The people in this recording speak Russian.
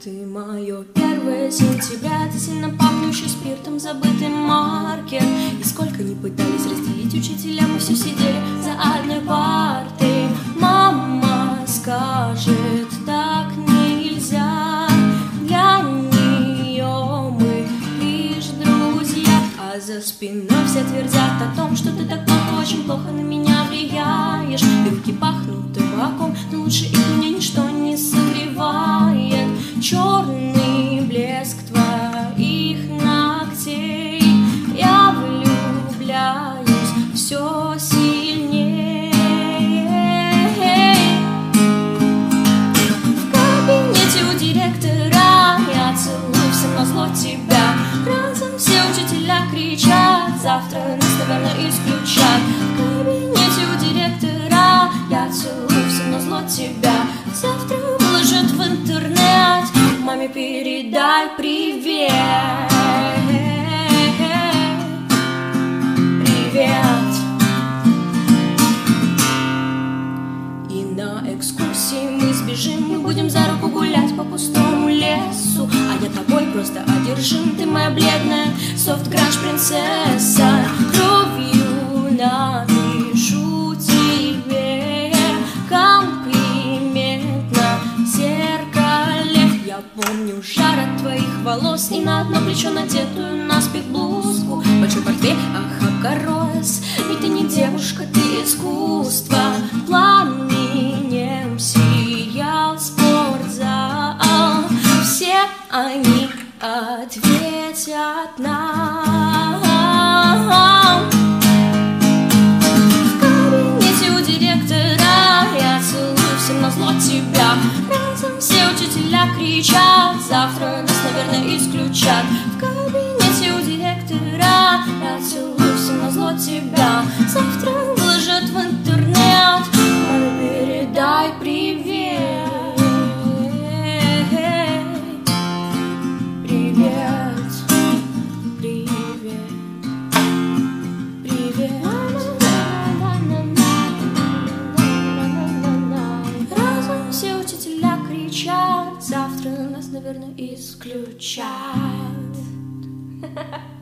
Ты мое 1 сентября, ты сильно пахнущий спиртом, забытый маркер. И сколько ни пытались разделить учителя, мы все сидели за одной партой. Мама скажет, так нельзя, для нее мы лишь друзья. А за спиной все твердят о том, что ты так плохо, очень плохо на меня влияешь. И руки пахнут табаком, но лучше их меня ничто не согревает. Черный блеск твоих ногтей, я влюбляюсь все сильнее. В кабинете у директора я целую всем назло тебя. Разом все учителя кричат, завтра нас, наверное, исключат. В кабинете у директора я целую всем назло тебя. Завтра выложат в интернет, маме передай привет. Привет. И на экскурсии мы сбежим, мы будем за руку гулять по пустому лесу. А я тобой просто одержим, ты моя бледная софт-гранж принцесса. Кровью напишу тебе комплимент на зеркале. Я помню жар от твоих волос и на одно плечо надетую наспех блузку. Большой портфель, ах, огорос, ведь ты не девушка, ты искусство. Пламенем сиял спортзал, все они ответят нам. В кабинете у директора я целую всем назло тебя. Разом все учителя кричат, завтра нас, наверное, исключат. В кабинете у директора я целую всем назло тебя. Завтра выложат в интернет, маме передай привет. Привет, привет, привет. Разом все учителя кричат, завтра нас, наверное, исключат.